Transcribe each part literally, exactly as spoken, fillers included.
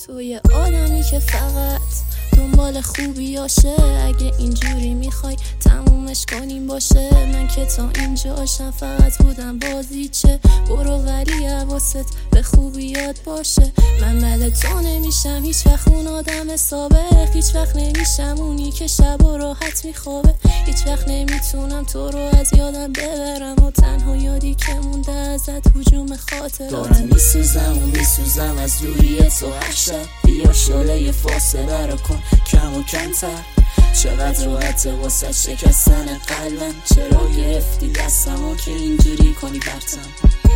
تو یه آدمی که فقط دنبال خوبیاشه. اگه اینجوری میخوای تمومش کنیم باشه. من که تا اینجاشم فقط بودم بازیچه. برو ولی حواست به خوبیات باشه. من بد تو نمیشم هیچ وقت اون آدم سابق. هیچ وقت نمیشم اونی که شب و راحت میخوابه. هیچ وقت نمیتونم تو رو از یادم ببرم و تنها یادی که مونده ازت هجوم خاطرات. دارم میسوزم و میسوزم از روی تو هر شب. بیا شعله یه فاصله رو کن کم و کمتر. چقدر راحته واسه شکستن قلبم. چرا گرفتی دستمو که اینجوری کنی برتم.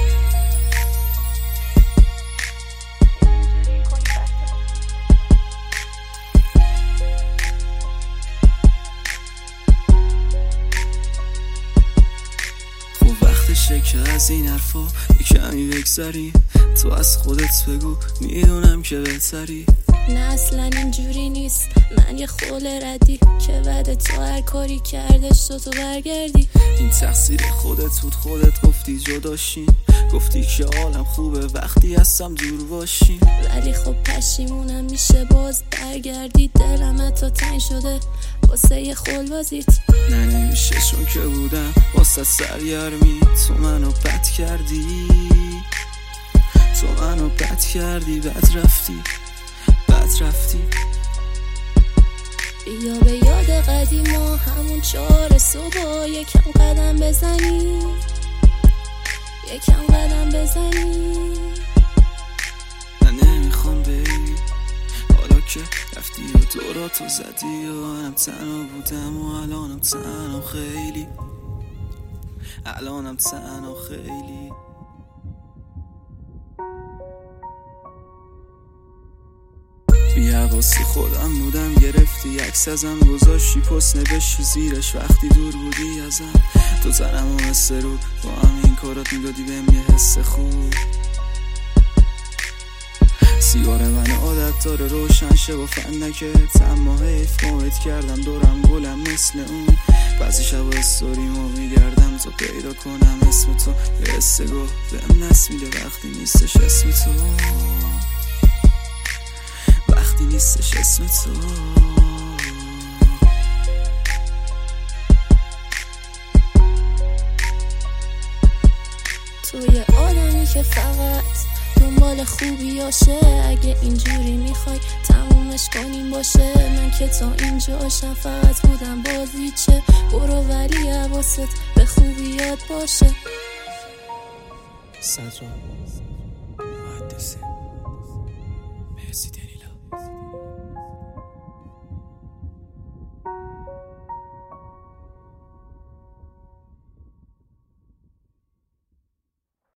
خوب وقتشه که از این حرفا یه کمی بگذری. تو از خودت بگو میدونم که بهتری. نه اصلا اینجوری نیست. من یه خول ردی که بعد تو هر کاری کردش تو تو برگردی. این تقصیر خودت بود. خودت گفتی جداشین. گفتی که حالم خوبه وقتی هستم دور باشین. ولی خب پشیمونم میشه باز برگردی. دلم حتی تنگ شده واسه یه خول بازیت. نه نمیشه چون که بودم واسه سرگرمی. تو منو بد کردی. تو منو بد کردی. بد رفتی بد رفتی. بیا به یاد قدیما همون چهار صبح یکم قدم بزنی. یکم قدم بزنی. من نمیخوام بری حالا که رفتی و دوراتو زدی. و منم تنها بودم و الانم تنها خیلی. الانم تنها خیلی. بی‌حواسی خودم بودم گرفتی عکس ازم گذاشتی پست نوشتی زیرش وقتی دور بودی ازم. تو زنم و مثل رو با همین کارات میدادی بهم یه حس خوب. سیگار من عادت داره روشن شه با فندکت. اما حیف ماهت کردم دورم گلم مثل اون. بعضی شب استوریمو میگردم تا پیدا کنم اسم تو. یه حس گوه بهم نس میده وقتی نیستش اسم تو. وقتی نیستش اسم تو. تو یه آدمی که فقط دنبال خوبیاشه. اگه اینجوری میخوای تمومش کنیم باشه. من که تا اینجاشم فقط بودم بازیچه. برو ولی حواست به خوبیات باشه. صدرا محدثه مرسی.